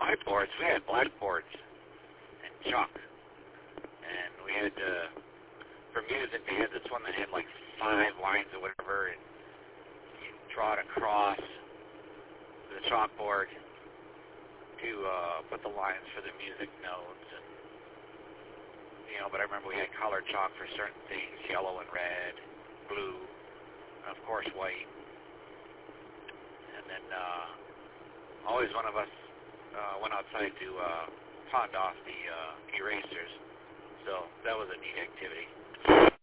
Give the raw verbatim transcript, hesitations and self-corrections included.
blackboards, we had blackboards and chalk. And we had, uh, for music, they had this one that had like five lines or whatever, and you draw it across the chalkboard to uh, put the lines for the music notes. And, you know, but I remember we had colored chalk for certain things, yellow and red, blue, and of course white. And then uh, always one of us uh, went outside to uh, pawn off the uh, erasers. So that was a neat activity.